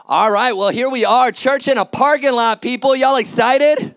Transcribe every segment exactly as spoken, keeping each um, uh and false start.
All right, well, here we are, church in a parking lot, people. Y'all excited?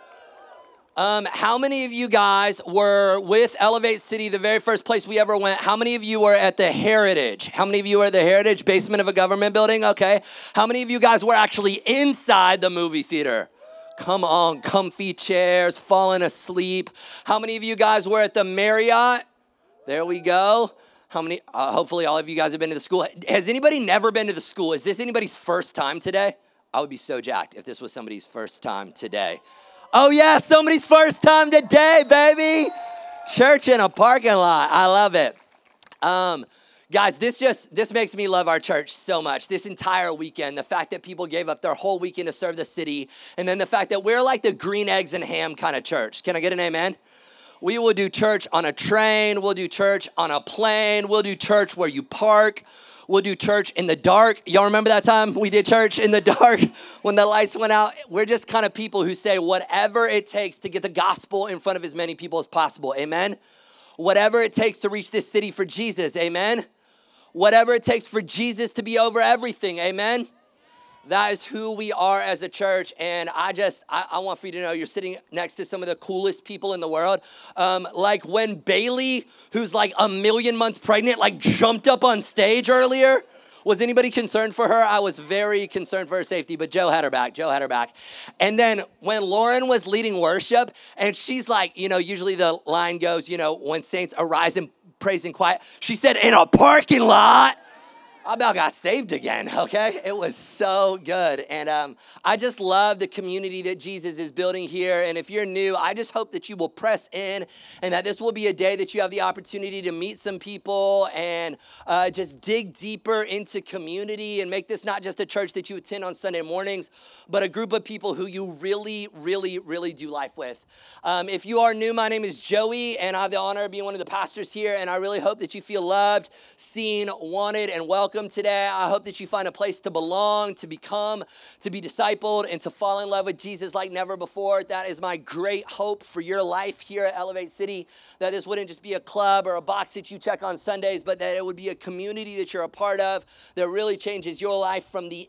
Um, how many of you guys were with Elevate City, the very first place we ever went? How many of you were at the Heritage? How many of you were at the Heritage, basement of a government building? Okay. How many of you guys were actually inside the movie theater? Come on, comfy chairs, falling asleep. How many of you guys were at the Marriott? There we go. How many, uh, hopefully all of you guys have been to the school. Has anybody never been to the school? Is this anybody's first time today? I would be so jacked if this was somebody's first time today. Oh yeah, somebody's first time today, baby. Church in a parking lot. I love it. Um, guys, this just, this makes me love our church so much. This entire weekend, the fact that people gave up their whole weekend to serve the city, and then the fact that we're like the green eggs and ham kind of church. Can I get an amen? We will do church on a train. We'll do church on a plane. We'll do church where you park. We'll do church in the dark. Y'all remember that time we did church in the dark when the lights went out? We're just kind of people who say whatever it takes to get the gospel in front of as many people as possible. Amen? Whatever it takes to reach this city for Jesus. Amen? Whatever it takes for Jesus to be over everything. Amen? That is who we are as a church, and I just, I, I want for you to know you're sitting next to some of the coolest people in the world. Um, like when Bailey, who's like a million months pregnant, like jumped up on stage earlier. Was anybody concerned for her? I was very concerned for her safety, but Joe had her back. Joe had her back. And then when Lauren was leading worship, and she's like, you know, usually the line goes, you know, when saints arise and praise in quiet. She said, in a parking lot. I about got saved again, okay? It was so good. And um, I just love the community that Jesus is building here. And if you're new, I just hope that you will press in and that this will be a day that you have the opportunity to meet some people and uh, just dig deeper into community and make this not just a church that you attend on Sunday mornings, but a group of people who you really, really, really do life with. Um, if you are new, my name is Joey, and I have the honor of being one of the pastors here. And I really hope that you feel loved, seen, wanted, and welcome today. I hope that you find a place to belong, to become, to be discipled, and to fall in love with Jesus like never before. That is my great hope for your life here at Elevate City, that this wouldn't just be a club or a box that you check on Sundays, but that it would be a community that you're a part of that really changes your life from the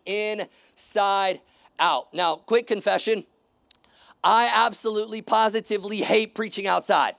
inside out. Now, quick confession. I absolutely, positively hate preaching outside.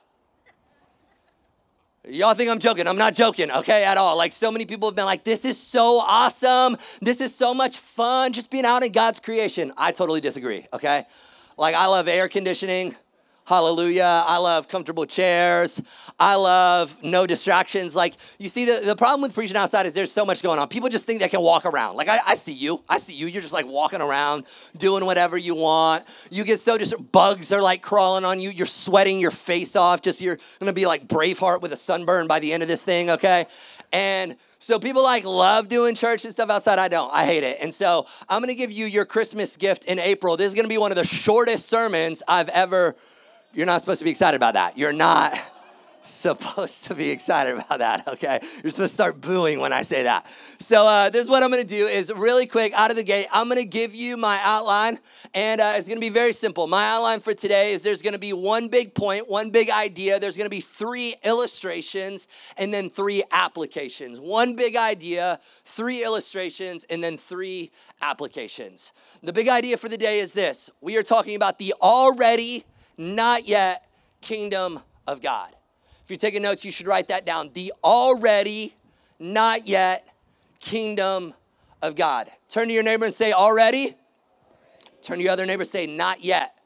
Y'all think I'm joking. I'm not joking, okay, at all. Like so many people have been like, this is so awesome. This is so much fun, just being out in God's creation. I totally disagree, okay? Like I love air conditioning. Hallelujah. I love comfortable chairs. I love no distractions. Like, you see, the, the problem with preaching outside is there's so much going on. People just think they can walk around. Like, I, I see you. I see you. You're just, like, walking around, doing whatever you want. You get so just bugs are, like, crawling on you. You're sweating your face off. Just you're going to be like Braveheart with a sunburn by the end of this thing, okay? And so people, like, love doing church and stuff outside. I don't. I hate it. And so I'm going to give you your Christmas gift in April. This is going to be one of the shortest sermons I've ever You're not supposed to be excited about that. You're not supposed to be excited about that, okay? You're supposed to start booing when I say that. So uh, this is what I'm going to do is really quick, out of the gate, I'm going to give you my outline, and uh, it's going to be very simple. My outline for today is there's going to be one big point, one big idea. There's going to be three illustrations, and then three applications. One big idea, three illustrations, and then three applications. The big idea for the day is this. We are talking about the already not yet kingdom of God. If you're taking notes, you should write that down. The already not yet kingdom of God. Turn to your neighbor and say already. Turn to your other neighbor and say not yet.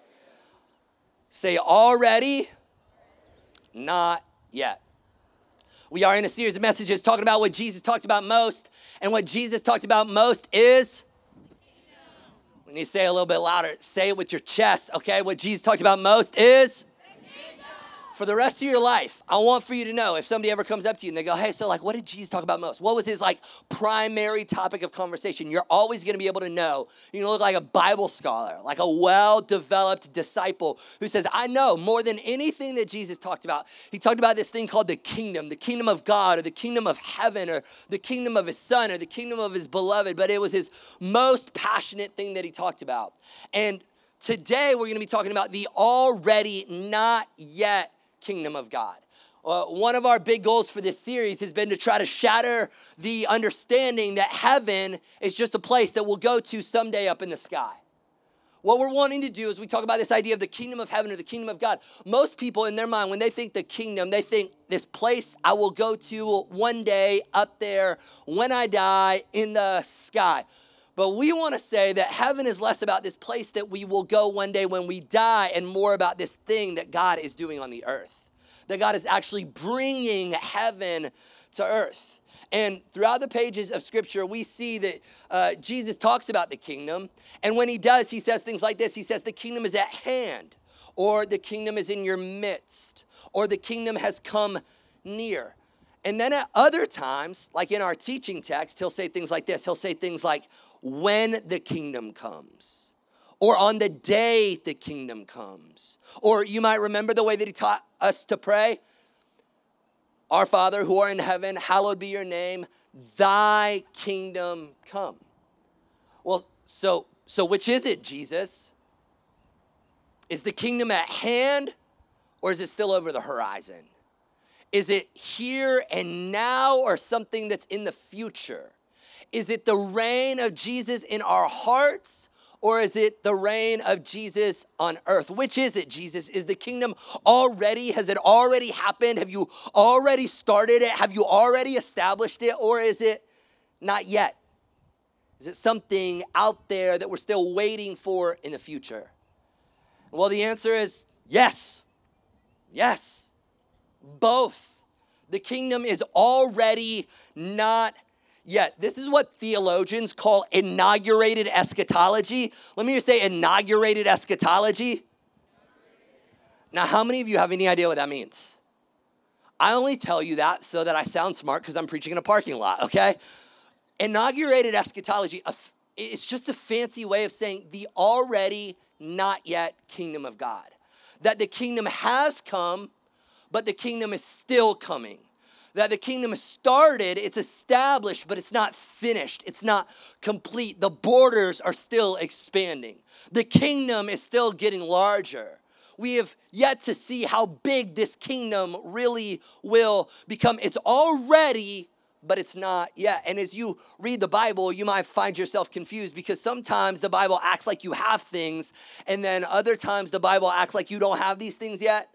Say already, not yet. We are in a series of messages talking about what Jesus talked about most. And what Jesus talked about most is we need to say it a little bit louder. Say it with your chest, okay? What Jesus talked about most is for the rest of your life. I want for you to know if somebody ever comes up to you and they go, hey, so like, what did Jesus talk about most? What was his like primary topic of conversation? You're always going to be able to know. You're going to look like a Bible scholar, like a well-developed disciple who says, I know more than anything that Jesus talked about. He talked about this thing called the kingdom, the kingdom of God or the kingdom of heaven or the kingdom of his son or the kingdom of his beloved, but it was his most passionate thing that he talked about. And today we're going to be talking about the already not yet kingdom of God. Uh, one of our big goals for this series has been to try to shatter the understanding that heaven is just a place that we'll go to someday up in the sky. What we're wanting to do is we talk about this idea of the kingdom of heaven or the kingdom of God. Most people in their mind, when they think the kingdom, they think this place I will go to one day up there when I die in the sky. But we want to say that heaven is less about this place that we will go one day when we die and more about this thing that God is doing on the earth. That God is actually bringing heaven to earth. And throughout the pages of Scripture, we see that uh, Jesus talks about the kingdom. And when he does, he says things like this. He says, the kingdom is at hand, or the kingdom is in your midst, or the kingdom has come near. And then at other times, like in our teaching text, he'll say things like this. He'll say things like, when the kingdom comes, or on the day the kingdom comes. Or you might remember the way that he taught us to pray. Our Father who art in heaven, hallowed be your name, thy kingdom come. Well, so, so which is it, Jesus? Is the kingdom at hand, or is it still over the horizon? Is it here and now, or something that's in the future? Is it the reign of Jesus in our hearts, or is it the reign of Jesus on earth? Which is it, Jesus? Is the kingdom already, has it already happened? Have you already started it? Have you already established it? Or is it not yet? Is it something out there that we're still waiting for in the future? Well, the answer is yes. Yes. Both. The kingdom is already not yet. This is what theologians call inaugurated eschatology. Let me just say inaugurated eschatology. Now, how many of you have any idea what that means? I only tell you that so that I sound smart because I'm preaching in a parking lot, okay? Inaugurated eschatology, it's just a fancy way of saying the already not yet kingdom of God. That the kingdom has come, but the kingdom is still coming. That the kingdom has started, it's established, but it's not finished. It's not complete. The borders are still expanding. The kingdom is still getting larger. We have yet to see how big this kingdom really will become. It's already, but it's not yet. And as you read the Bible, you might find yourself confused because sometimes the Bible acts like you have things, and then other times the Bible acts like you don't have these things yet.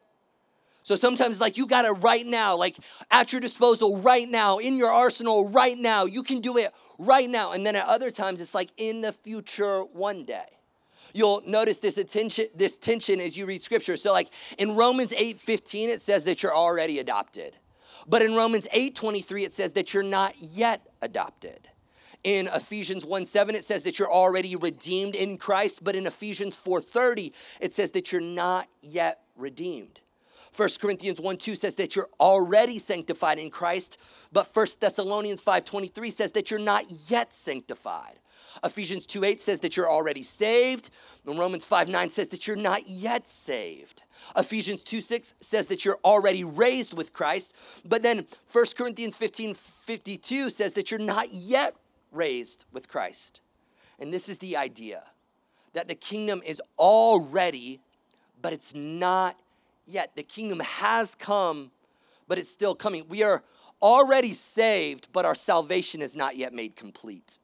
So sometimes it's like you got it right now, like at your disposal right now, in your arsenal right now. You can do it right now. And then at other times it's like in the future one day. You'll notice this attention, this tension as you read Scripture. So like in Romans eight fifteen, it says that you're already adopted. But in Romans eight twenty-three, it says that you're not yet adopted. In Ephesians one seven, it says that you're already redeemed in Christ. But in Ephesians four thirty, it says that you're not yet redeemed. First Corinthians one two says that you're already sanctified in Christ, but First Thessalonians five twenty-three says that you're not yet sanctified. Ephesians two eight says that you're already saved, and Romans five nine says that you're not yet saved. Ephesians two six says that you're already raised with Christ, but then First Corinthians fifteen fifty-two says that you're not yet raised with Christ. And this is the idea, that the kingdom is already, but it's not yet. The kingdom has come, but it's still coming. We are already saved, but our salvation is not yet made complete.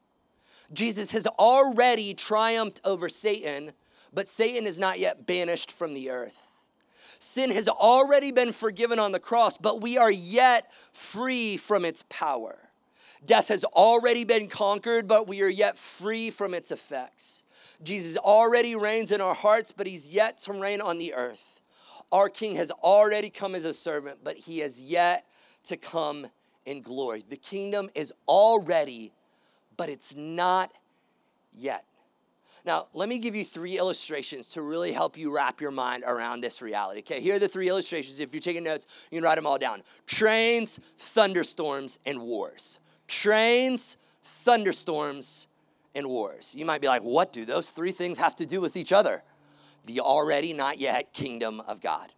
Jesus has already triumphed over Satan, but Satan is not yet banished from the earth. Sin has already been forgiven on the cross, but we are yet free from its power. Death has already been conquered, but we are yet free from its effects. Jesus already reigns in our hearts, but he's yet to reign on the earth. Our King has already come as a servant, but he has yet to come in glory. The kingdom is already, but it's not yet. Now, let me give you three illustrations to really help you wrap your mind around this reality. Okay, here are the three illustrations. If you're taking notes, you can write them all down. Trains, thunderstorms, and wars. Trains, thunderstorms, and wars. You might be like, what do those three things have to do with each other? The already not yet kingdom of God.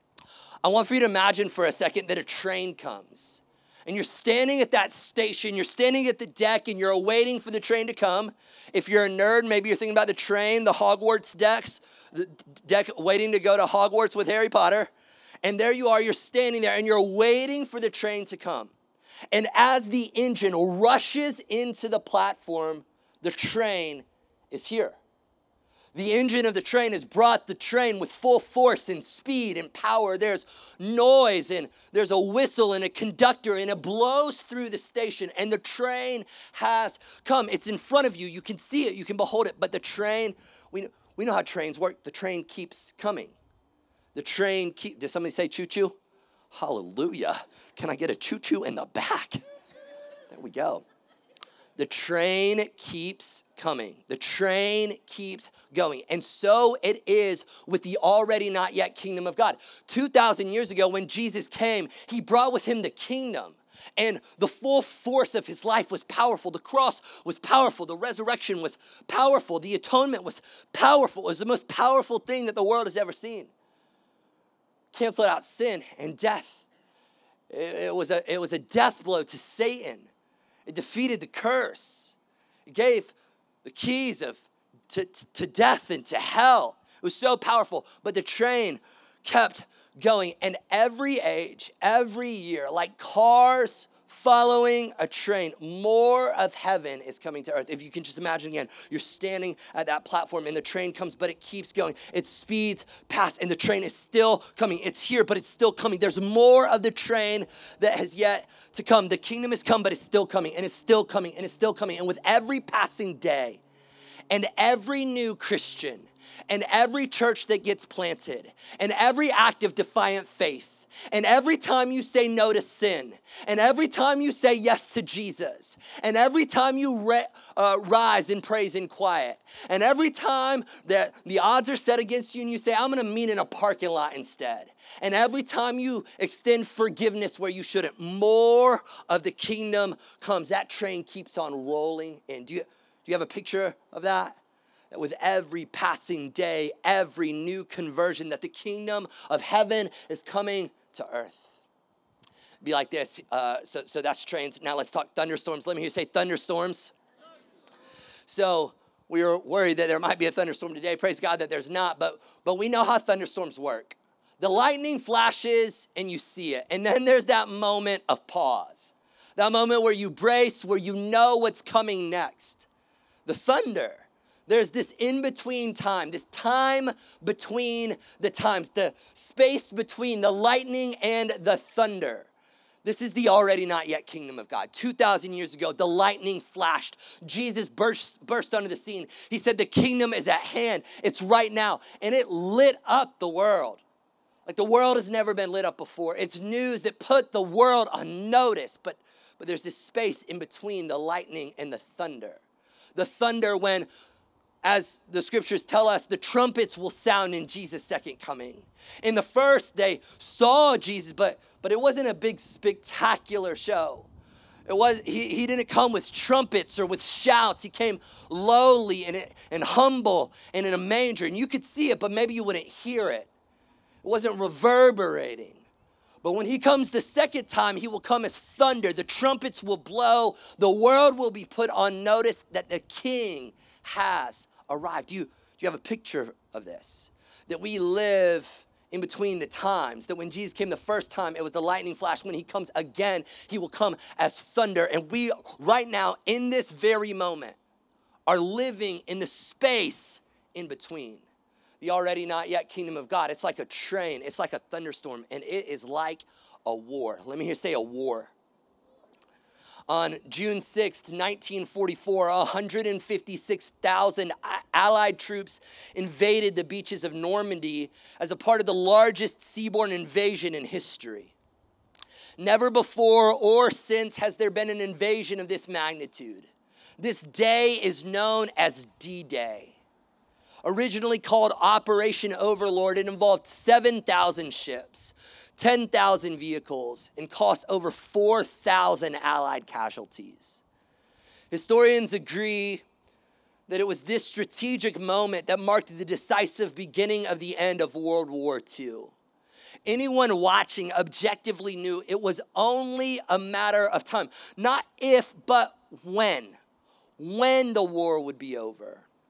I want for you to imagine for a second that a train comes and you're standing at that station, you're standing at the deck and you're waiting for the train to come. If you're a nerd, maybe you're thinking about the train, the Hogwarts decks, the deck waiting to go to Hogwarts with Harry Potter. And there you are, you're standing there and you're waiting for the train to come. And as the engine rushes into the platform, the train is here. The engine of the train has brought the train with full force and speed and power. There's noise and there's a whistle and a conductor, and it blows through the station, and the train has come. It's in front of you. You can see it. You can behold it. But the train, we, we know how trains work. The train keeps coming. The train keep. Did somebody say choo-choo? Hallelujah. Can I get a choo-choo in the back? There we go. The train keeps coming. The train keeps going. And so it is with the already not yet kingdom of God. two thousand years ago when Jesus came, he brought with him the kingdom. And the full force of his life was powerful. The cross was powerful. The resurrection was powerful. The atonement was powerful. It was the most powerful thing that the world has ever seen. Canceled out sin and death. It, it was a, it was a death blow to Satan. It defeated the curse. It gave the keys of to, to death and to hell. It was so powerful. But the train kept going. And every age, every year, like cars following a train, more of heaven is coming to earth. If you can just imagine again, you're standing at that platform and the train comes, but it keeps going. It speeds past and the train is still coming. It's here, but it's still coming. There's more of the train that has yet to come. The kingdom has come, but it's still coming and it's still coming and it's still coming. And with every passing day and every new Christian and every church that gets planted and every act of defiant faith, and every time you say no to sin, and every time you say yes to Jesus, and every time you re- uh, rise in praise and quiet, and every time that the odds are set against you and you say, I'm gonna meet in a parking lot instead, and every time you extend forgiveness where you shouldn't, more of the kingdom comes. That train keeps on rolling in. Do you, do you have a picture of that? That with every passing day, every new conversion, that the kingdom of heaven is coming to earth. Be like this. Uh, so, so that's trains. Now let's talk thunderstorms. Let me hear you say thunderstorms. So we were worried that there might be a thunderstorm today. Praise God that there's not. But but we know how thunderstorms work. The lightning flashes and you see it, and then there's that moment of pause. That moment where you brace, where you know what's coming next. The thunder. There's this in-between time, this time between the times, the space between the lightning and the thunder. This is the already not yet kingdom of God. two thousand years ago, the lightning flashed. Jesus burst, burst onto the scene. He said, the kingdom is at hand. It's right now. And it lit up the world. Like the world has never been lit up before. It's news that put the world on notice. But, but there's this space in between the lightning and the thunder. The thunder when, as the scriptures tell us, the trumpets will sound in Jesus' second coming. In the first, they saw Jesus, but, but it wasn't a big spectacular show. It was he, he didn't come with trumpets or with shouts. He came lowly and, and humble and in a manger. And you could see it, but maybe you wouldn't hear it. It wasn't reverberating. But when he comes the second time, he will come as thunder. The trumpets will blow. The world will be put on notice that the king has arrived. Do you, do you have a picture of this? That we live in between the times. That when Jesus came the first time, it was the lightning flash. When he comes again, he will come as thunder. And we, right now, in this very moment, are living in the space in between. The already not yet kingdom of God. It's like a train. It's like a thunderstorm. And it is like a war. Let me hear say a war. On June sixth, nineteen forty-four, one hundred fifty-six thousand Allied troops invaded the beaches of Normandy as a part of the largest seaborne invasion in history. Never before or since has there been an invasion of this magnitude. This day is known as D-Day. Originally called Operation Overlord, it involved seven thousand ships, ten thousand vehicles, and cost over four thousand Allied casualties. Historians agree that it was this strategic moment that marked the decisive beginning of the end of World War Two. Anyone watching objectively knew it was only a matter of time. Not if, but when. When the war would be over.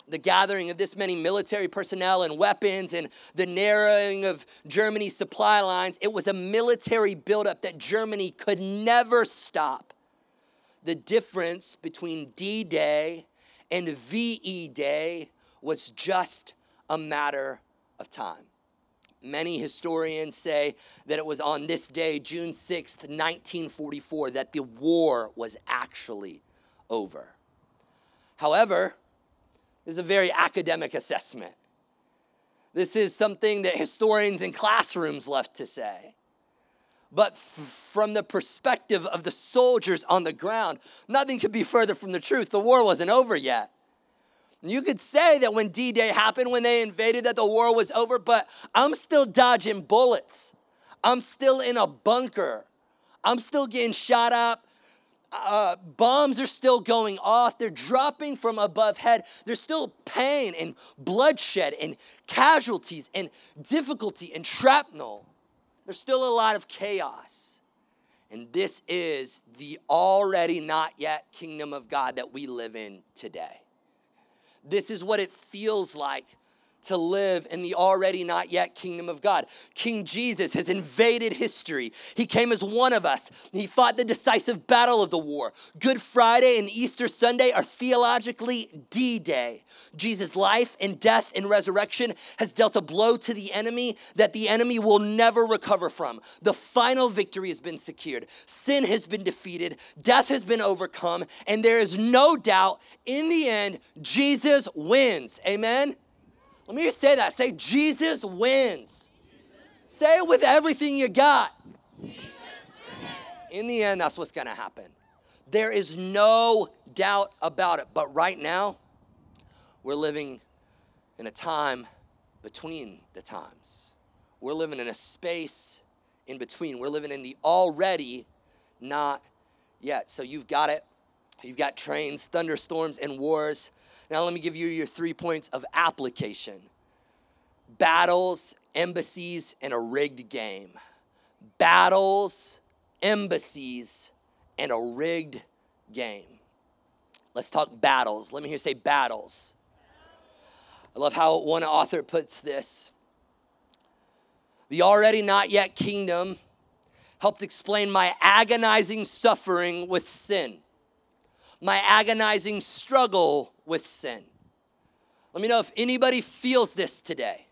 the gathering of this many military personnel and weapons and the narrowing of Germany's supply lines, it was a military buildup that Germany could never stop. The difference between D-Day and V E Day was just a matter of time. Many historians say that it was on this day, June sixth, nineteen forty-four, that the war was actually over. However, this is a very academic assessment. This is something that historians in classrooms love to say. But f- from the perspective of the soldiers on the ground, nothing could be further from the truth. The war wasn't over yet. You could say that when D-Day happened, when they invaded, that the war was over, but I'm still dodging bullets. I'm still in a bunker. I'm still getting shot up. Uh, bombs are still going off. They're dropping from above head. There's still pain and bloodshed and casualties and difficulty and shrapnel. There's still a lot of chaos. And this is the already not yet kingdom of God that we live in today. This is what it feels like to live in the already not yet kingdom of God. King Jesus has invaded history. He came as one of us. He fought the decisive battle of the war. Good Friday and Easter Sunday are theologically D-Day. Jesus' life and death and resurrection has dealt a blow to the enemy that the enemy will never recover from. The final victory has been secured. Sin has been defeated. Death has been overcome. And there is no doubt in the end, Jesus wins. Amen? Let me just say that. Say, Jesus wins. Jesus. Say it with everything you got. In the end, that's what's going to happen. There is no doubt about it. But right now, we're living in a time between the times. We're living in a space in between. We're living in the already not yet. So you've got it. You've got trains, thunderstorms, and wars. Now let me give you your three points of application. Battles, embassies, and a rigged game. Battles, embassies, and a rigged game. Let's talk battles. Let me hear you say battles. I love how one author puts this. The already not yet kingdom helped explain my agonizing suffering with sin. My agonizing struggle with sin. Let me know if anybody feels this today.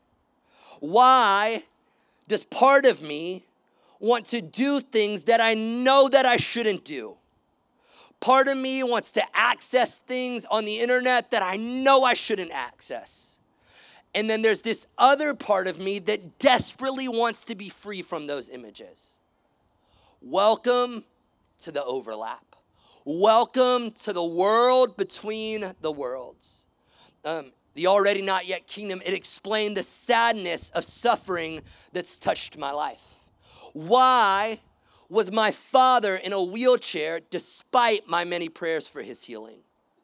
Why does part of me want to do things that I know that I shouldn't do? Part of me wants to access things on the internet that I know I shouldn't access. And then there's this other part of me that desperately wants to be free from those images. Welcome to the overlap. Welcome to the world between the worlds. Um, the already not yet kingdom, it explained the sadness of suffering that's touched my life. Why was my father in a wheelchair despite my many prayers for his healing?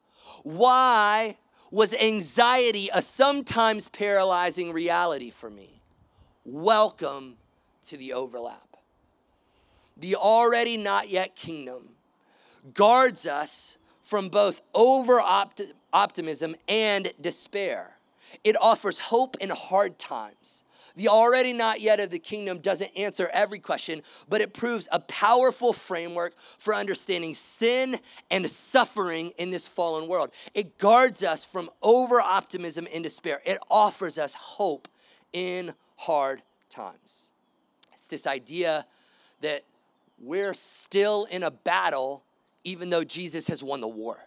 Why was anxiety a sometimes paralyzing reality for me? Welcome to the overlap. The already not yet kingdom guards us from both over-optimism and despair. It offers hope in hard times. The already not yet of the kingdom doesn't answer every question, but it proves a powerful framework for understanding sin and suffering in this fallen world. It guards us from over-optimism and despair. It offers us hope in hard times. It's this idea that we're still in a battle even though Jesus has won the war.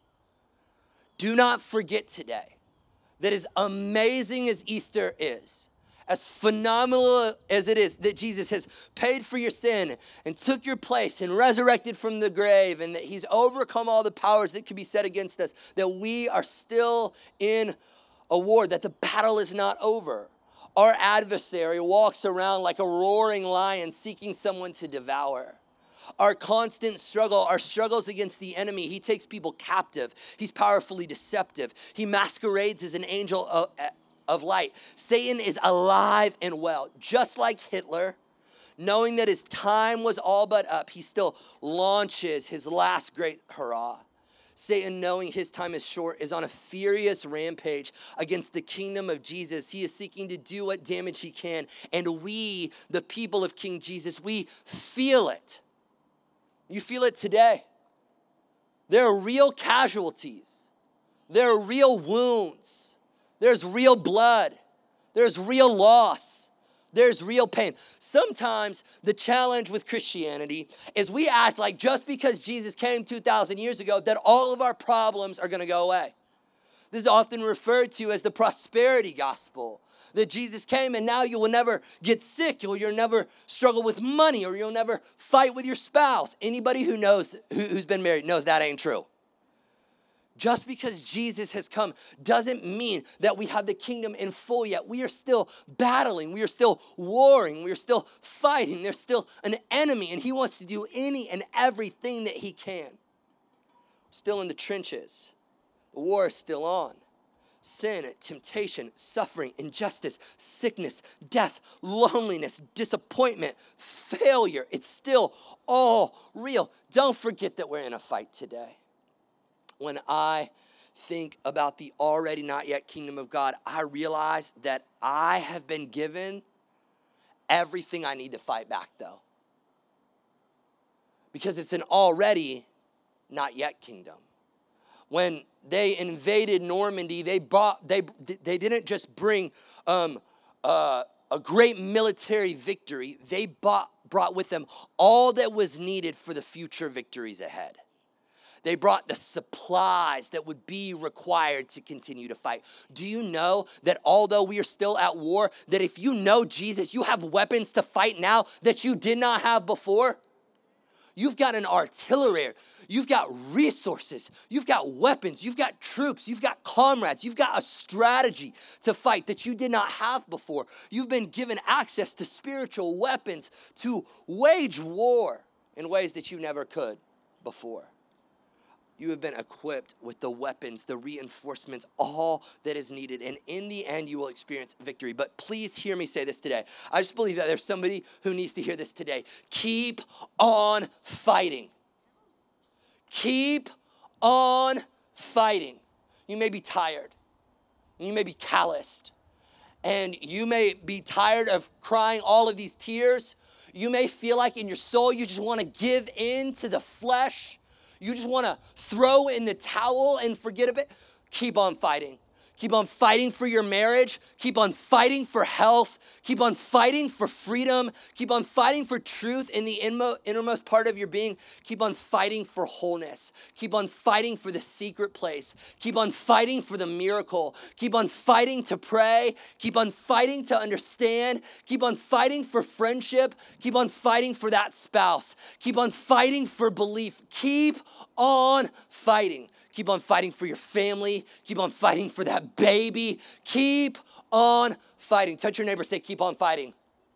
Do not forget today that as amazing as Easter is, as phenomenal as it is that Jesus has paid for your sin and took your place and resurrected from the grave and that he's overcome all the powers that could be set against us, that we are still in a war, that the battle is not over. Our adversary walks around like a roaring lion seeking someone to devour. Our constant struggle, our struggles against the enemy, he takes people captive. He's powerfully deceptive. He masquerades as an angel of, of light. Satan is alive and well. Just like Hitler, knowing that his time was all but up, he still launches his last great hurrah. Satan, knowing his time is short, is on a furious rampage against the kingdom of Jesus. He is seeking to do what damage he can. And we, the people of King Jesus, we feel it. You feel it today. There are real casualties. There are real wounds. There's real blood. There's real loss. There's real pain. Sometimes the challenge with Christianity is we act like just because Jesus came two thousand years ago that all of our problems are going to go away. This is often referred to as the prosperity gospel. That Jesus came and now you will never get sick, or you'll never struggle with money, or you'll never fight with your spouse. Anybody who knows, who, who's been married knows that ain't true. Just because Jesus has come doesn't mean that we have the kingdom in full yet. We are still battling. We are still warring. We are still fighting. There's still an enemy, and he wants to do any and everything that he can. We're still in the trenches. The war is still on. Sin, temptation, suffering, injustice, sickness, death, loneliness, disappointment, failure. It's still all real. Don't forget that we're in a fight today. When I think about the already not yet kingdom of God, I realize that I have been given everything I need to fight back, though. Because it's an already not yet kingdom. When they invaded Normandy, they brought they they didn't just bring um, uh, a great military victory. They bought, brought with them all that was needed for the future victories ahead. They brought the supplies that would be required to continue to fight. Do you know that although we are still at war, that if you know Jesus, you have weapons to fight now that you did not have before? You've got an artillery. You've got resources. You've got weapons. You've got troops. You've got comrades. You've got a strategy to fight that you did not have before. You've been given access to spiritual weapons to wage war in ways that you never could before. You have been equipped with the weapons, the reinforcements, all that is needed. And in the end, you will experience victory. But please hear me say this today. I just believe that there's somebody who needs to hear this today. Keep on fighting. Keep on fighting. You may be tired. You may be calloused. And you may be tired of crying all of these tears. You may feel like in your soul you just want to give in to the flesh. You just want to throw in the towel and forget about it. Keep on fighting. Keep on fighting for your marriage. Keep on fighting for health. Keep on fighting for freedom. Keep on fighting for truth in the innermost part of your being. Keep on fighting for wholeness. Keep on fighting for the secret place. Keep on fighting for the miracle. Keep on fighting to pray. Keep on fighting to understand. Keep on fighting for friendship. Keep on fighting for that spouse. Keep on fighting for belief. Keep on fighting. Keep on fighting for your family. Keep on fighting for that baby. Keep on fighting. Touch your neighbor, say, keep on fighting.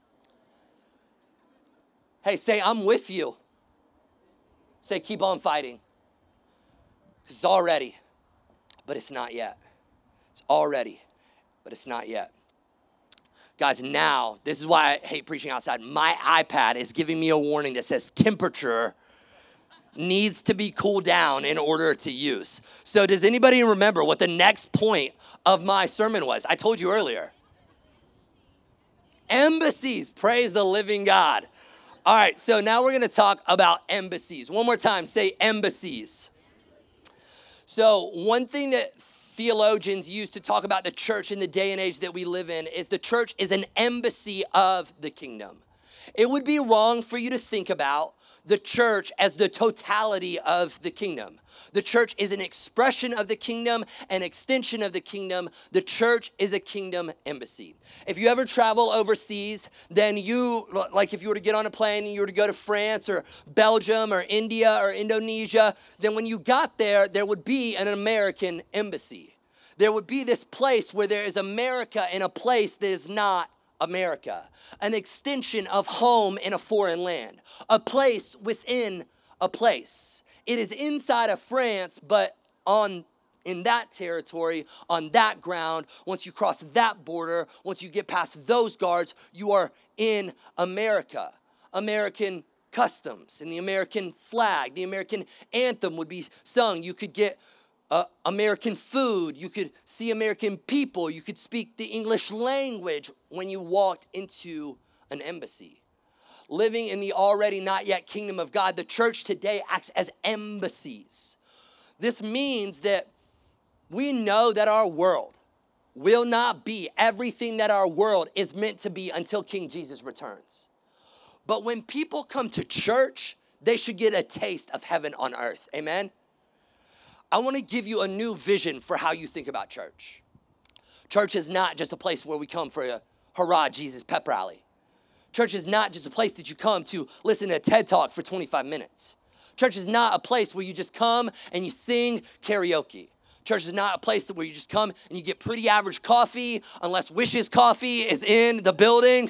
Hey, say, I'm with you. Say, keep on fighting. It's already, but it's not yet. It's already, but it's not yet. Guys, now, this is why I hate preaching outside. My iPad is giving me a warning that says temperature needs to be cooled down in order to use. So does anybody remember what the next point of my sermon was? I told you earlier. Embassies, praise the living God. All right, so now we're gonna talk about embassies. One more time, say embassies. So one thing that theologians use to talk about the church in the day and age that we live in is the church is an embassy of the kingdom. It would be wrong for you to think about the church as the totality of the kingdom. The church is an expression of the kingdom, an extension of the kingdom. The church is a kingdom embassy. If you ever travel overseas, then you, like if you were to get on a plane and you were to go to France or Belgium or India or Indonesia, then when you got there, there would be an American embassy. There would be this place where there is America in a place that is not America, an extension of home in a foreign land, a place within a place. It is inside of France, but on in that territory, on that ground, once you cross that border, once you get past those guards, you are in America. American customs and the American flag. The American anthem would be sung. You could get uh, American food. You could see American people. You could speak the English language when you walked into an embassy. Living in the already not yet kingdom of God, the church today acts as embassies. This means that we know that our world will not be everything that our world is meant to be until King Jesus returns. But when people come to church, they should get a taste of heaven on earth. Amen? I want to give you a new vision for how you think about church. Church is not just a place where we come for a hurrah Jesus pep rally. Church is not just a place that you come to listen to a TED Talk for twenty-five minutes. Church is not a place where you just come and you sing karaoke. Church is not a place where you just come and you get pretty average coffee unless Wishes Coffee is in the building.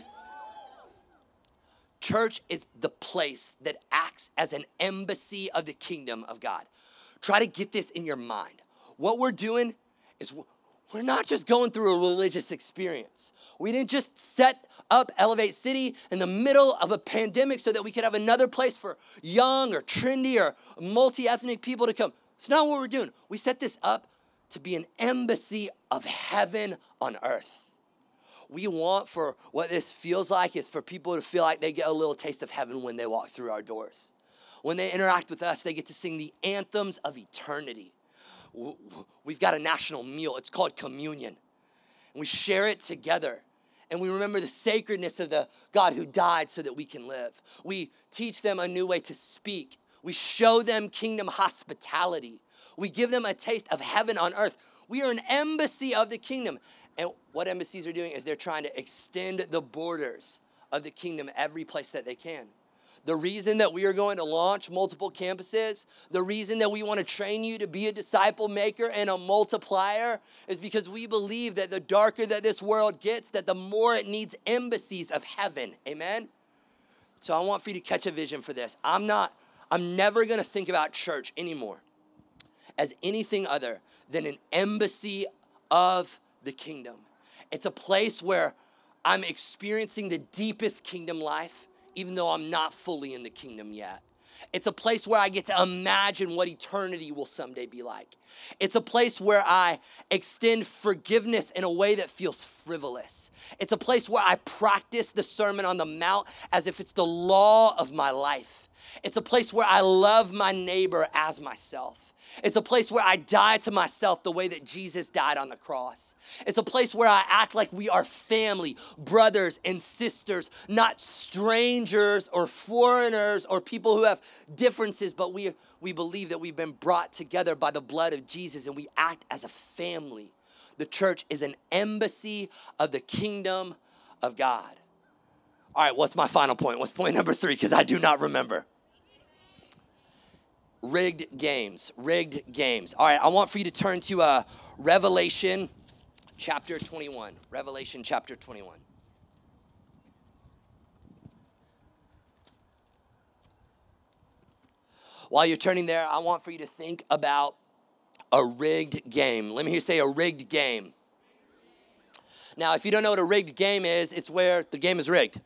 Church is the place that acts as an embassy of the kingdom of God. Try to get this in your mind. What we're doing is we're not just going through a religious experience. We didn't just set up Elevate City in the middle of a pandemic so that we could have another place for young or trendy or multi-ethnic people to come. It's not what we're doing. We set this up to be an embassy of heaven on earth. We want for what this feels like is for people to feel like they get a little taste of heaven when they walk through our doors. When they interact with us, they get to sing the anthems of eternity. We've got a national meal. It's called communion. And we share it together. And we remember the sacredness of the God who died so that we can live. We teach them a new way to speak. We show them kingdom hospitality. We give them a taste of heaven on earth. We are an embassy of the kingdom. And what embassies are doing is they're trying to extend the borders of the kingdom every place that they can. The reason that we are going to launch multiple campuses, the reason that we want to train you to be a disciple maker and a multiplier is because we believe that the darker that this world gets, that the more it needs embassies of heaven. Amen? So I want for you to catch a vision for this. I'm not, I'm never going to think about church anymore as anything other than an embassy of the kingdom. It's a place where I'm experiencing the deepest kingdom life, even though I'm not fully in the kingdom yet. It's a place where I get to imagine what eternity will someday be like. It's a place where I extend forgiveness in a way that feels frivolous. It's a place where I practice the Sermon on the Mount as if it's the law of my life. It's a place where I love my neighbor as myself. It's a place where I die to myself the way that Jesus died on the cross. It's a place where I act like we are family, brothers and sisters, not strangers or foreigners or people who have differences, but we, we believe that we've been brought together by the blood of Jesus and we act as a family. The church is an embassy of the kingdom of God. All right, what's my final point? What's point number three? Because I do not remember. Rigged games, rigged games. All right, I want for you to turn to uh, Revelation chapter twenty-one. Revelation chapter twenty-one. While you're turning there, I want for you to think about a rigged game. Let me hear you say a rigged game. Now, if you don't know what a rigged game is, it's where the game is rigged.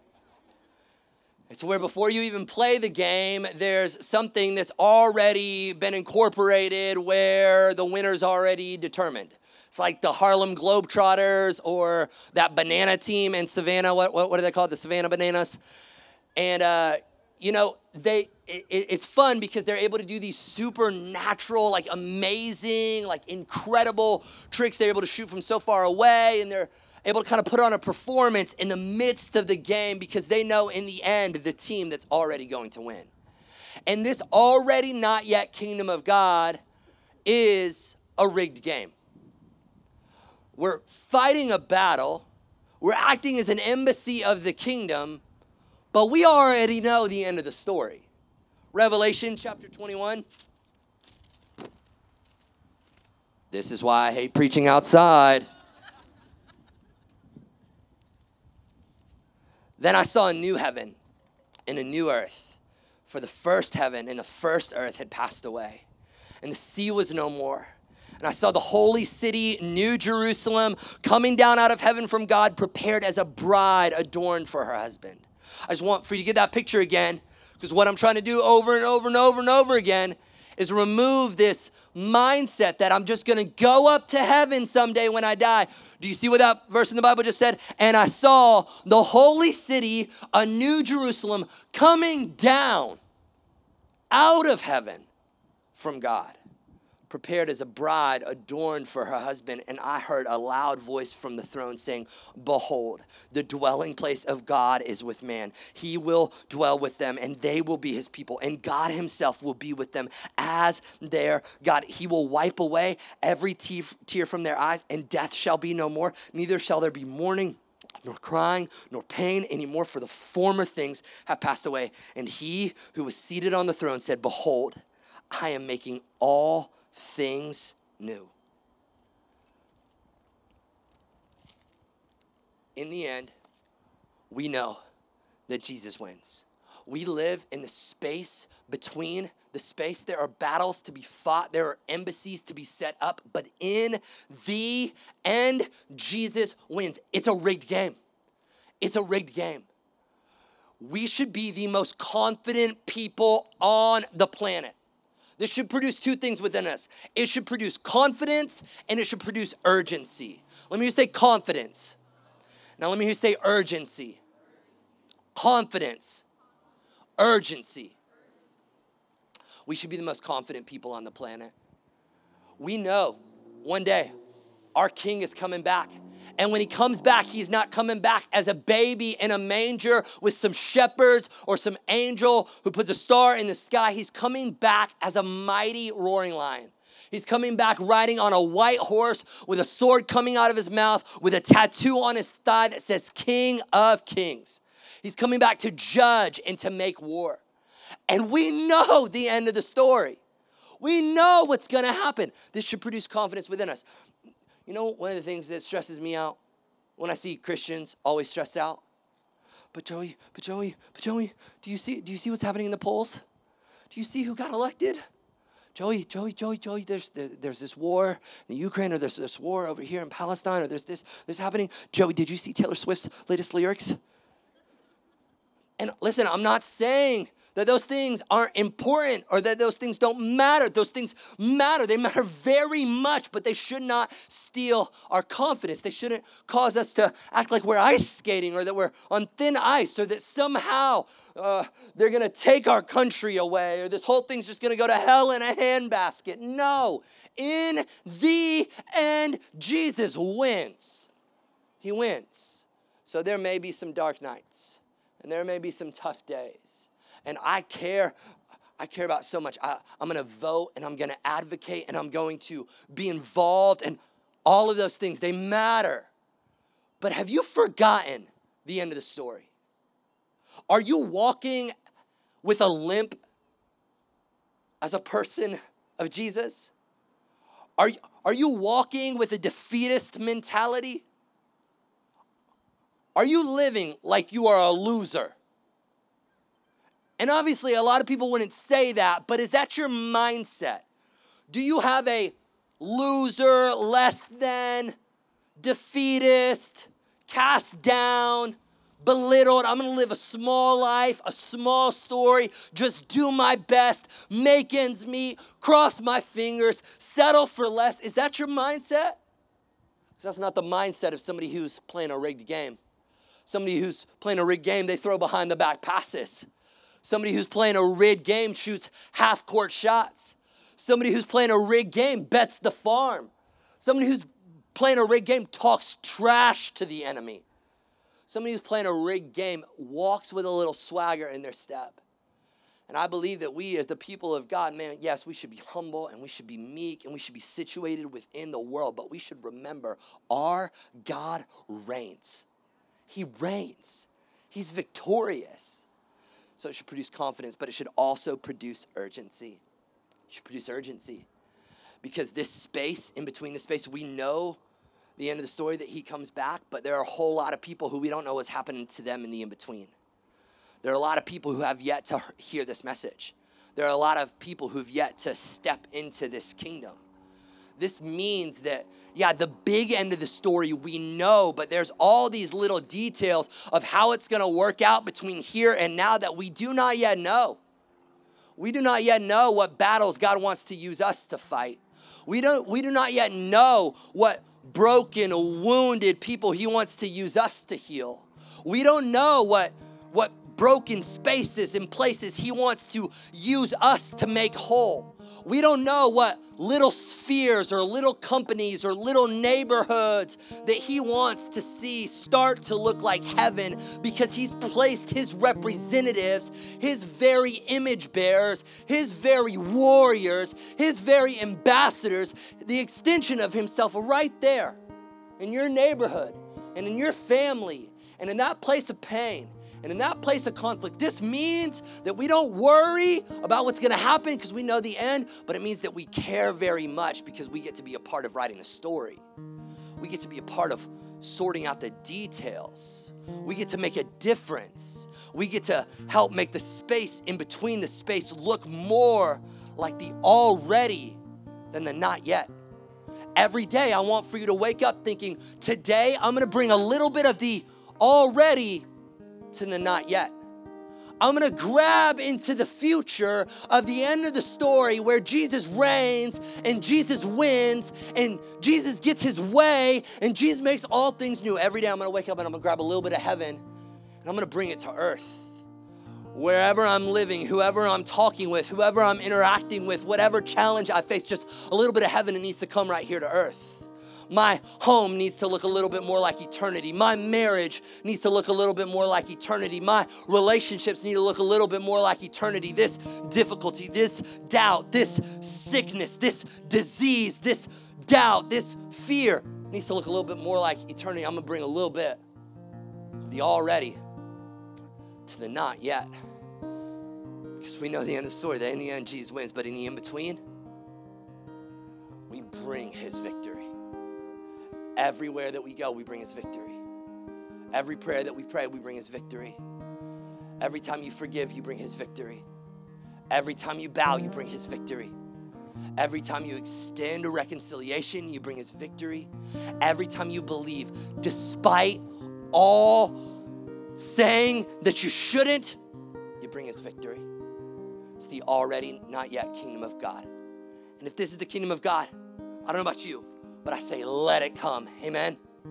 It's where before you even play the game, there's something that's already been incorporated where the winner's already determined. It's like the Harlem Globetrotters or that banana team in Savannah. What, what, what are they called? The Savannah Bananas. And, uh, you know, they it, it's fun because they're able to do these supernatural, like amazing, like incredible tricks. They're able to shoot from so far away, and they're able to kind of put on a performance in the midst of the game because they know in the end the team that's already going to win. And this already not yet kingdom of God is a rigged game. We're fighting a battle. We're acting as an embassy of the kingdom, but we already know the end of the story. Revelation chapter twenty-one. This is why I hate preaching outside. Then I saw a new heaven and a new earth, for the first heaven and the first earth had passed away, and the sea was no more. And I saw the holy city, New Jerusalem, coming down out of heaven from God, prepared as a bride adorned for her husband. I just want for you to get that picture again. Because what I'm trying to do over and over and over and over again is remove this mindset that I'm just gonna go up to heaven someday when I die. Do you see what that verse in the Bible just said? And I saw the holy city, a new Jerusalem, coming down out of heaven from God, prepared as a bride adorned for her husband. And I heard a loud voice from the throne saying, behold, the dwelling place of God is with man. He will dwell with them and they will be his people. And God himself will be with them as their God. He will wipe away every tear from their eyes, and death shall be no more. Neither shall there be mourning, nor crying, nor pain anymore, for the former things have passed away. And he who was seated on the throne said, behold, I am making all things new. In the end, we know that Jesus wins. We live in the space between the space. There are battles to be fought. There are embassies to be set up. But in the end, Jesus wins. It's a rigged game. It's a rigged game. We should be the most confident people on the planet. This should produce two things within us. It should produce confidence and it should produce urgency. Let me just say confidence. Now let me just say urgency. Confidence, urgency. We should be the most confident people on the planet. We know one day our King is coming back. And when he comes back, he's not coming back as a baby in a manger with some shepherds or some angel who puts a star in the sky. He's coming back as a mighty roaring lion. He's coming back riding on a white horse with a sword coming out of his mouth, with a tattoo on his thigh that says King of Kings. He's coming back to judge and to make war. And we know the end of the story. We know what's going to happen. This should produce confidence within us. You know, one of the things that stresses me out when I see Christians always stressed out? But Joey, but Joey, but Joey, do you see, do you see what's happening in the polls? Do you see who got elected? Joey, Joey, Joey, Joey, there's, there, there's this war in Ukraine, or there's this war over here in Palestine, or there's this, this happening. Joey, did you see Taylor Swift's latest lyrics? And listen, I'm not saying that those things aren't important or that those things don't matter. Those things matter. They matter very much, but they should not steal our confidence. They shouldn't cause us to act like we're ice skating or that we're on thin ice or that somehow uh, they're going to take our country away or this whole thing's just going to go to hell in a handbasket. No. In the end, Jesus wins. He wins. So there may be some dark nights and there may be some tough days. And I care, I care about so much. I, I'm going to vote and I'm going to advocate and I'm going to be involved and all of those things, they matter. But have you forgotten the end of the story? Are you walking with a limp as a person of Jesus? Are, are you walking with a defeatist mentality? Are you living like you are a loser? And obviously, a lot of people wouldn't say that, but is that your mindset? Do you have a loser, less than, defeatist, cast down, belittled? I'm going to live a small life, a small story, just do my best, make ends meet, cross my fingers, settle for less. Is that your mindset? That's not the mindset of somebody who's playing a rigged game. Somebody who's playing a rigged game, they throw behind the back passes. Somebody who's playing a rigged game shoots half-court shots. Somebody who's playing a rigged game bets the farm. Somebody who's playing a rigged game talks trash to the enemy. Somebody who's playing a rigged game walks with a little swagger in their step. And I believe that we as the people of God, man, yes, we should be humble and we should be meek and we should be situated within the world, but we should remember our God reigns. He reigns. He's victorious. So it should produce confidence, but it should also produce urgency. It should produce urgency. Because this space, in between the space, we know the end of the story that he comes back, but there are a whole lot of people who we don't know what's happening to them in the in-between. There are a lot of people who have yet to hear this message. There are a lot of people who've yet to step into this kingdom. this means that, yeah, the big end of the story we know, but there's all these little details of how it's gonna work out between here and now that we do not yet know. We do not yet know what battles God wants to use us to fight. We don't, we do not yet know what broken, wounded people he wants to use us to heal. We don't know what, what broken spaces and places he wants to use us to make whole. We don't know what little spheres or little companies or little neighborhoods that he wants to see start to look like heaven, because he's placed his representatives, his very image bearers, his very warriors, his very ambassadors, the extension of himself right there in your neighborhood and in your family and in that place of pain. And in that place of conflict. This means that we don't worry about what's gonna happen because we know the end, but it means that we care very much because we get to be a part of writing the story. We get to be a part of sorting out the details. We get to make a difference. We get to help make the space in between the space look more like the already than the not yet. Every day I want for you to wake up thinking, today I'm gonna bring a little bit of the already to the not yet. I'm gonna grab into the future of the end of the story where Jesus reigns and Jesus wins and Jesus gets his way and Jesus makes all things new. Every day I'm gonna wake up and I'm gonna grab a little bit of heaven and I'm gonna bring it to earth. Wherever I'm living, whoever I'm talking with, whoever I'm interacting with, whatever challenge I face, just a little bit of heaven, it needs to come right here to earth. My home needs to look a little bit more like eternity. My marriage needs to look a little bit more like eternity. My relationships need to look a little bit more like eternity. This difficulty, this doubt, this sickness, this disease, this doubt, this fear needs to look a little bit more like eternity. I'm gonna bring a little bit of the already to the not yet. Because we know the end of the story, that in the end Jesus wins, but in the in-between, we bring his victory. Everywhere that we go, we bring his victory. Every prayer that we pray, we bring his victory. Every time you forgive, you bring his victory. Every time you bow, you bring his victory. Every time you extend a reconciliation, you bring his victory. Every time you believe, despite all saying that you shouldn't, you bring his victory. It's the already, not yet kingdom of God. And if this is the kingdom of God, I don't know about you, but I say, let it come. Amen.